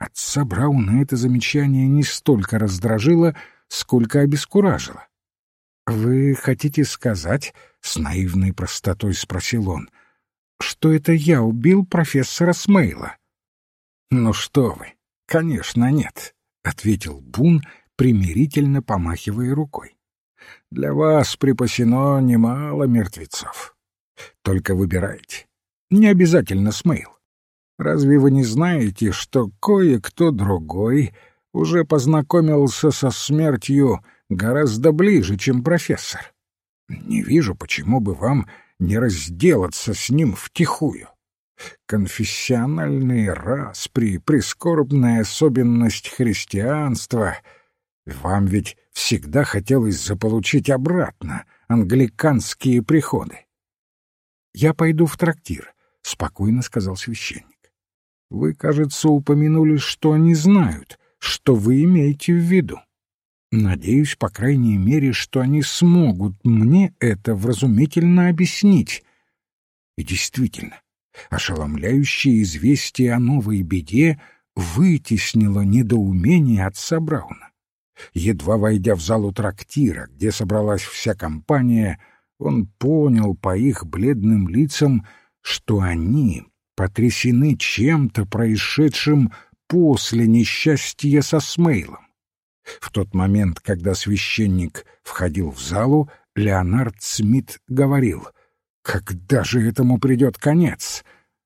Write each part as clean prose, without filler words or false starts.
Отца Брауна это замечание не столько раздражило, сколько обескуражило. «Вы хотите сказать, — с наивной простотой спросил он, — что это я убил профессора Смейла?» «Ну что вы, конечно, нет», — ответил Бун, примирительно помахивая рукой. «Для вас припасено немало мертвецов. Только выбирайте. Не обязательно Смейл. Разве вы не знаете, что кое-кто другой уже познакомился со смертью гораздо ближе, чем профессор? Не вижу, почему бы вам не разделаться с ним втихую. Конфессиональные распри, прискорбная особенность христианства. Вам ведь всегда хотелось заполучить обратно англиканские приходы». «Я пойду в трактир», — спокойно сказал священник. «Вы, кажется, упомянули, что они знают, что вы имеете в виду. Надеюсь, по крайней мере, что они смогут мне это вразумительно объяснить». И действительно, ошеломляющее известие о новой беде вытеснило недоумение отца Брауна. Едва войдя в залу трактира, где собралась вся компания, он понял по их бледным лицам, что они потрясены чем-то, происшедшим после несчастья со Смейлом. В тот момент, когда священник входил в залу, Леонард Смит говорил: «Когда же этому придет конец?»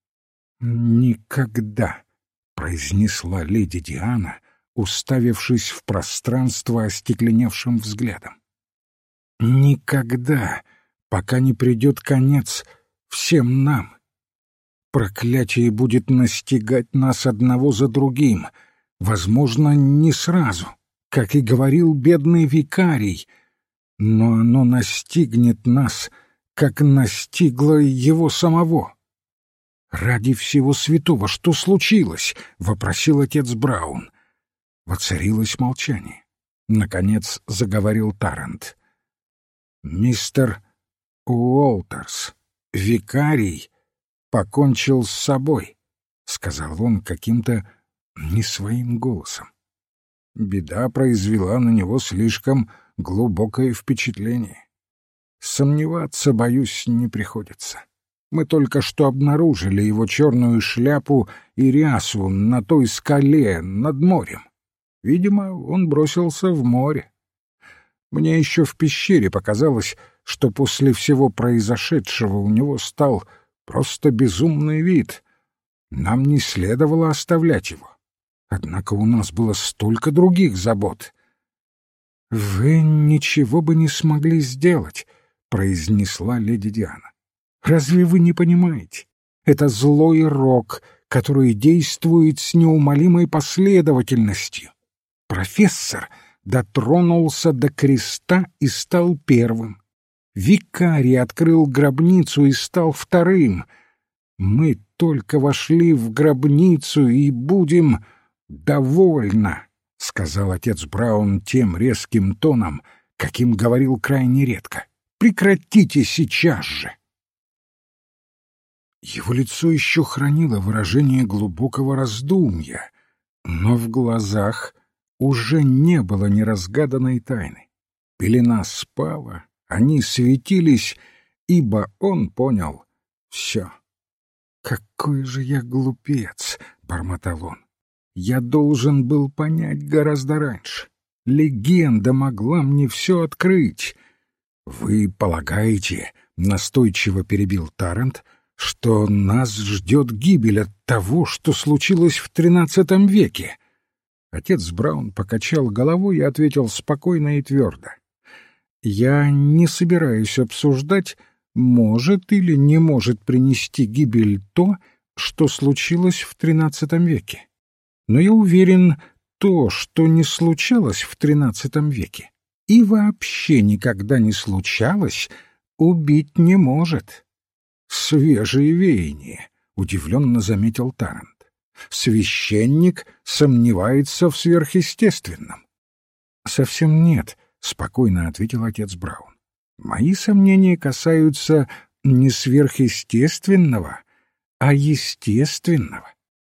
«Никогда», — произнесла леди Диана, уставившись в пространство остекленевшим взглядом. «Никогда, пока не придет конец всем нам. Проклятие будет настигать нас одного за другим, возможно, не сразу, как и говорил бедный викарий, но оно настигнет нас, как настигло его самого». «Ради всего святого, что случилось?» — вопросил отец Браун. Воцарилось молчание. Наконец заговорил Таррант. «Мистер Уолтерс, викарий, покончил с собой», — сказал он каким-то не своим голосом. Беда произвела на него слишком глубокое впечатление. Сомневаться, боюсь, не приходится. Мы только что обнаружили его черную шляпу и рясу на той скале над морем. Видимо, он бросился в море. Мне еще в пещере показалось, что после всего произошедшего у него стал просто безумный вид. Нам не следовало оставлять его. Однако у нас было столько других забот. «Вы ничего бы не смогли сделать», — произнесла леди Диана. «Разве вы не понимаете? Это злой рок, который действует с неумолимой последовательностью. Профессор дотронулся до креста и стал первым. Викарий открыл гробницу и стал вторым. Мы только вошли в гробницу и будем... «Довольно», — сказал отец Браун тем резким тоном, каким говорил крайне редко. «Прекратите сейчас же». Его лицо еще хранило выражение глубокого раздумья, но в глазах уже не было неразгаданной тайны. Пелена спала, они светились, ибо он понял все. «Какой же я глупец!» — бормотал он. «Я должен был понять гораздо раньше. Легенда могла мне все открыть». «Вы полагаете, — настойчиво перебил Таррант, — что нас ждет гибель от того, что случилось в XIII веке?» Отец Браун покачал головой и ответил спокойно и твердо: «Я не собираюсь обсуждать, может или не может принести гибель то, что случилось в XIII веке. Но я уверен, то, что не случалось в XIII веке и вообще никогда не случалось, убить не может». «Свежие веяния», — удивленно заметил Таррант. «Священник сомневается в сверхъестественном». «Совсем нет», — спокойно ответил отец Браун. «Мои сомнения касаются не сверхъестественного, а естественного.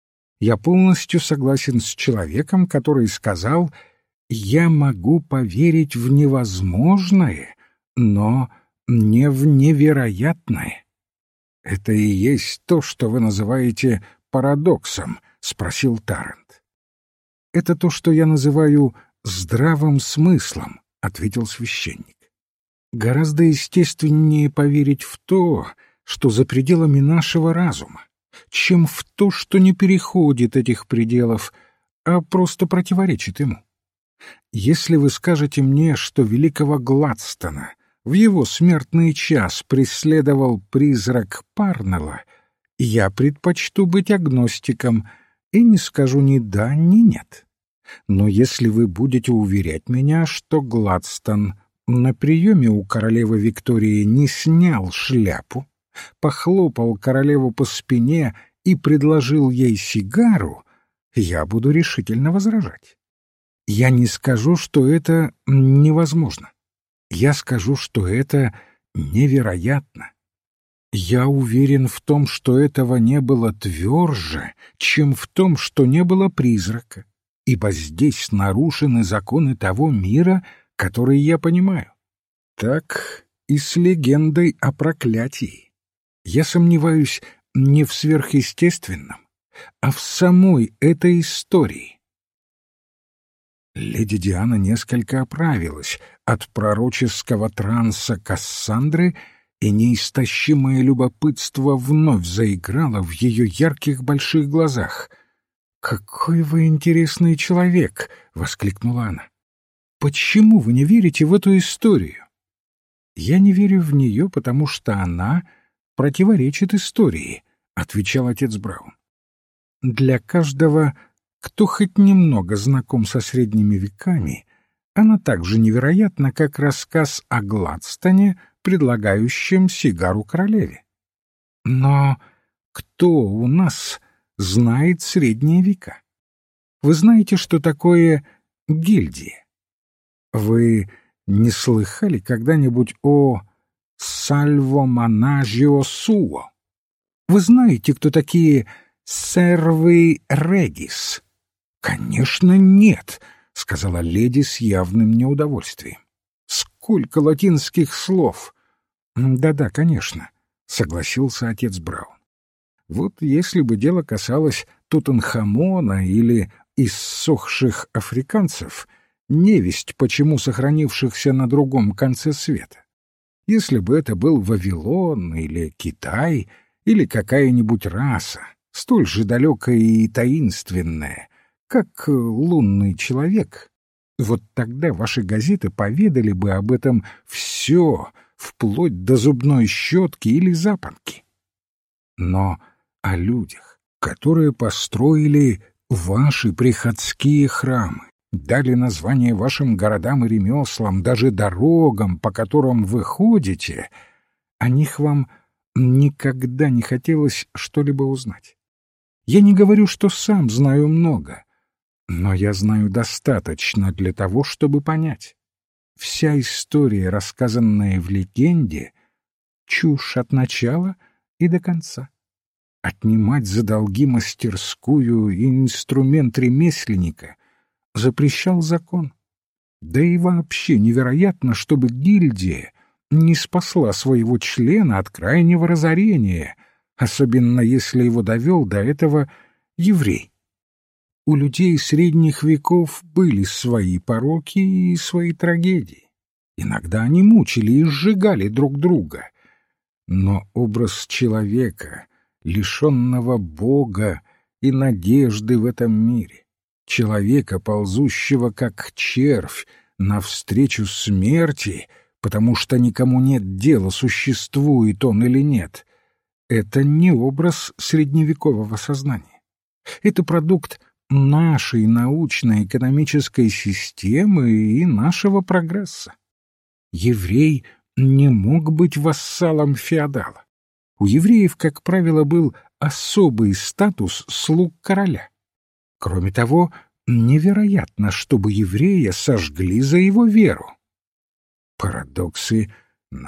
Я полностью согласен с человеком, который сказал: «Я могу поверить в невозможное, но не в невероятное». «Это и есть то, что вы называете парадоксом?» — спросил Таррант. «Это то, что я называю здравым смыслом», — ответил священник. «Гораздо естественнее поверить в то, что за пределами нашего разума, чем в то, что не переходит этих пределов, а просто противоречит ему. Если вы скажете мне, что великого Гладстона в его смертный час преследовал призрак Парнелла, я предпочту быть агностиком и не скажу ни да, ни нет. Но если вы будете уверять меня, что Гладстон на приеме у королевы Виктории не снял шляпу, похлопал королеву по спине и предложил ей сигару, я буду решительно возражать. Я не скажу, что это невозможно. Я скажу, что это невероятно. Я уверен в том, что этого не было тверже, чем в том, что не было призрака, ибо здесь нарушены законы того мира, который я понимаю. Так и с легендой о проклятии. Я сомневаюсь не в сверхъестественном, а в самой этой истории. Леди Диана несколько оправилась от пророческого транса Кассандры, и неистощимое любопытство вновь заиграло в ее ярких больших глазах. «Какой вы интересный человек!» — воскликнула она. «Почему вы не верите в эту историю?» «Я не верю в нее, потому что она противоречит истории», — отвечал отец Браун. «Для каждого, кто хоть немного знаком со средними веками, она так же невероятна, как рассказ о Гладстоне, предлагающем сигару королеве. Но кто у нас знает средние века? Вы знаете, что такое гильдия? Вы не слыхали когда-нибудь о Сальво Манажио Суо? Вы знаете, кто такие сервы регис? Конечно, нет, — сказала леди с явным неудовольствием. Сколько латинских слов! Да-да, конечно, — согласился отец Браун. Вот если бы дело касалось Тутанхамона или иссохших африканцев, невесть почему сохранившихся на другом конце света. Если бы это был Вавилон или Китай или какая-нибудь раса, столь же далекая и таинственная, как лунный человек, вот тогда ваши газеты поведали бы об этом все, вплоть до зубной щетки или запонки. Но о людях, которые построили ваши приходские храмы, дали название вашим городам и ремеслам, даже дорогам, по которым вы ходите, о них вам никогда не хотелось что-либо узнать. Я не говорю, что сам знаю много, но я знаю достаточно для того, чтобы понять. Вся история, рассказанная в легенде, чушь от начала и до конца. Отнимать за долги мастерскую и инструмент ремесленника запрещал закон. Да и вообще невероятно, чтобы гильдия не спасла своего члена от крайнего разорения, особенно если его довел до этого еврей. У людей средних веков были свои пороки и свои трагедии. Иногда они мучили и сжигали друг друга. Но образ человека, лишенного Бога и надежды в этом мире, человека, ползущего как червь навстречу смерти, потому что никому нет дела, существует он или нет, это не образ средневекового сознания. Это продукт нашей научно-экономической системы и нашего прогресса. Еврей не мог быть вассалом феодала. У евреев, как правило, был особый статус слуг короля. Кроме того, невероятно, чтобы еврея сожгли за его веру. «Парадоксы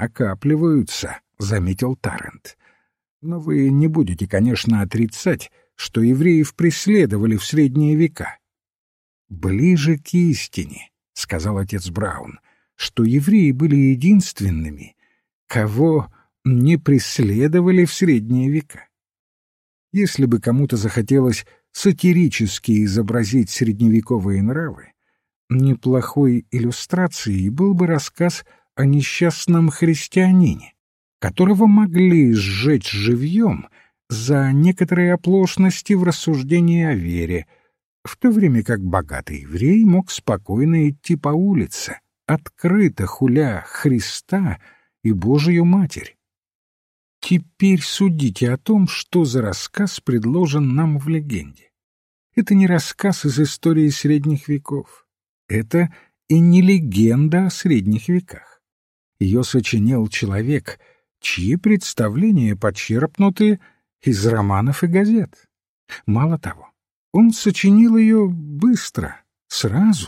накапливаются», — заметил Таррант. «Но вы не будете, конечно, отрицать, что евреев преследовали в средние века. «Ближе к истине», — сказал отец Браун, что евреи были единственными, кого не преследовали в средние века. Если бы кому-то захотелось сатирически изобразить средневековые нравы, неплохой иллюстрацией был бы рассказ о несчастном христианине, которого могли сжечь живьем за некоторые оплошности в рассуждении о вере, в то время как богатый еврей мог спокойно идти по улице, открыто хуля Христа и Божию Матерь. Теперь судите о том, что за рассказ предложен нам в легенде. Это не рассказ из истории средних веков. Это и не легенда о средних веках. Ее сочинил человек, чьи представления почерпнуты из романов и газет. Мало того, он сочинил ее быстро, сразу.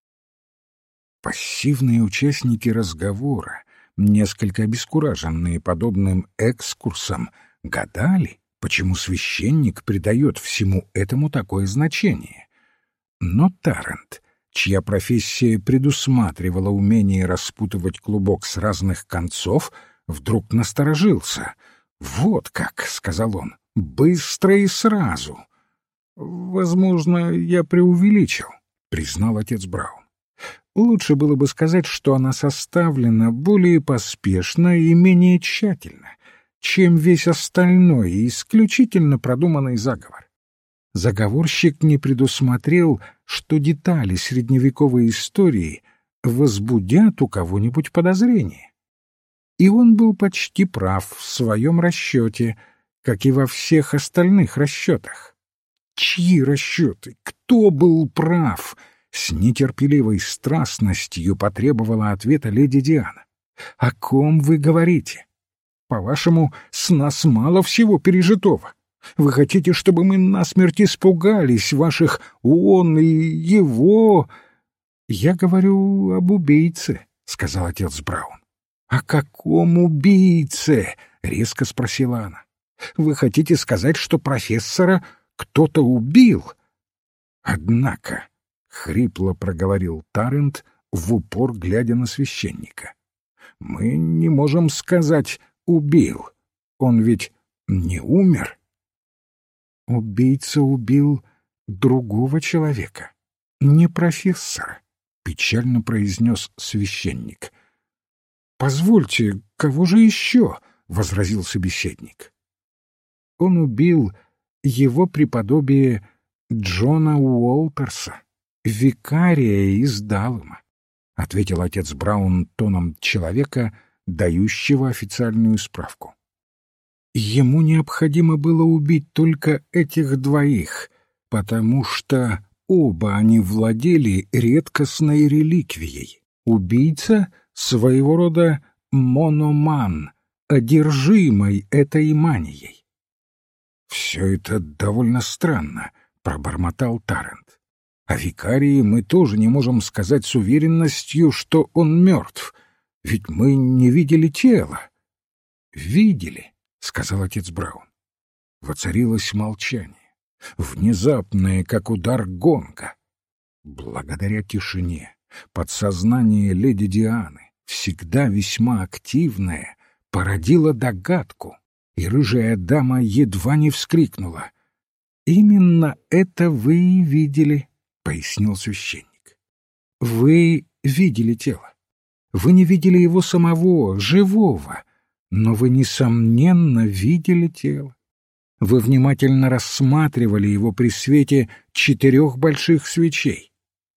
Пассивные участники разговора, несколько обескураженные подобным экскурсом, гадали, почему священник придает всему этому такое значение. Но Таррант, чья профессия предусматривала умение распутывать клубок с разных концов, вдруг насторожился. «Вот как», — сказал он, — «быстро и сразу». «Возможно, я преувеличил», — признал отец Браун. «Лучше было бы сказать, что она составлена более поспешно и менее тщательно, чем весь остальной исключительно продуманный заговор. Заговорщик не предусмотрел, что детали средневековой истории возбудят у кого-нибудь подозрение. И он был почти прав в своем расчете, как и во всех остальных расчетах. Чьи расчеты? Кто был прав? С нетерпеливой страстностью потребовала ответа леди Диана. О ком вы говорите? По-вашему, с нас мало всего пережитого. Вы хотите, чтобы мы насмерть испугались ваших «он» и «его»? Я говорю об убийце, — сказал отец Браун. «О каком убийце?» — резко спросила она. «Вы хотите сказать, что профессора кто-то убил?» «Однако», — хрипло проговорил Таррант, в упор глядя на священника, — «мы не можем сказать «убил». Он ведь не умер». «Убийца убил другого человека, не профессора», — печально произнес священник. «Позвольте, кого же еще?» — возразил собеседник. «Он убил его преподобие Джона Уолтерса, викария из Даллама», — ответил отец Браун тоном человека, дающего официальную справку. «Ему необходимо было убить только этих двоих, потому что оба они владели редкостной реликвией. Убийца — своего рода мономан, одержимый этой манией». «Все это довольно странно», — пробормотал Таррант. «О викарии мы тоже не можем сказать с уверенностью, что он мертв, ведь мы не видели тела». «Видели», — сказал отец Браун. Воцарилось молчание, внезапное, как удар гонга. Благодаря тишине подсознание леди Дианы, всегда весьма активное, породило догадку, и рыжая дама едва не вскрикнула. «Именно это вы и видели», — пояснил священник. «Вы видели тело. Вы не видели его самого, живого, но вы, несомненно, видели тело. Вы внимательно рассматривали его при свете 4 больших свечей.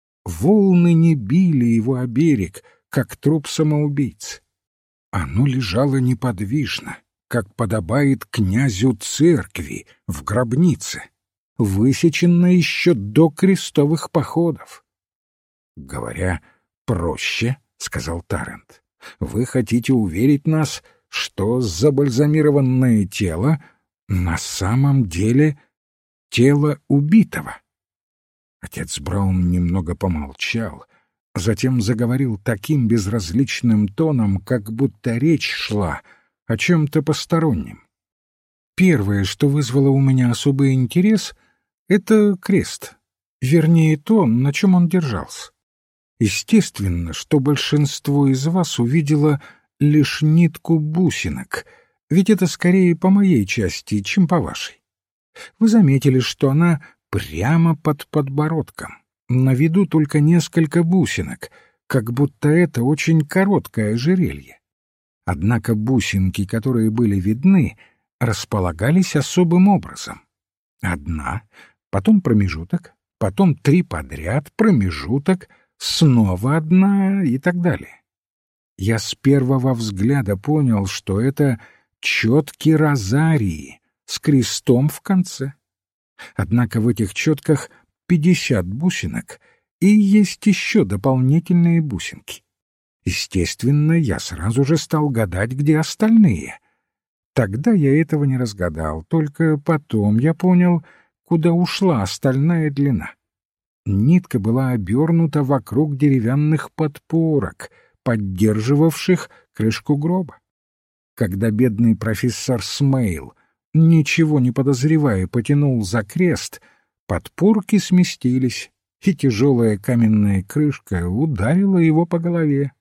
Волны не били его о берег, как труп самоубийцы. Оно лежало неподвижно, как подобает князю церкви в гробнице, высечено еще до крестовых походов». «Говоря проще, — сказал Таррант, — вы хотите уверить нас, что забальзамированное тело на самом деле тело убитого?» Отец Браун немного помолчал, затем заговорил таким безразличным тоном, как будто речь шла о чем-то постороннем. Первое, что вызвало у меня особый интерес, — это крест, вернее, то, на чем он держался. Естественно, что большинство из вас увидело лишь нитку бусинок, ведь это скорее по моей части, чем по вашей. Вы заметили, что она прямо под подбородком, на виду только несколько бусинок, как будто это очень короткое ожерелье. Однако бусинки, которые были видны, располагались особым образом. Одна, потом промежуток, потом 3 подряд, промежуток, снова одна и так далее. Я с первого взгляда понял, что это четки розарии с крестом в конце. Однако в этих четках 50 бусинок, и есть еще дополнительные бусинки. Естественно, я сразу же стал гадать, где остальные. Тогда я этого не разгадал, только потом я понял, куда ушла остальная длина. Нитка была обернута вокруг деревянных подпорок, поддерживавших крышку гроба. Когда бедный профессор Смейл, ничего не подозревая, потянул за крест, подпорки сместились, и тяжелая каменная крышка ударила его по голове.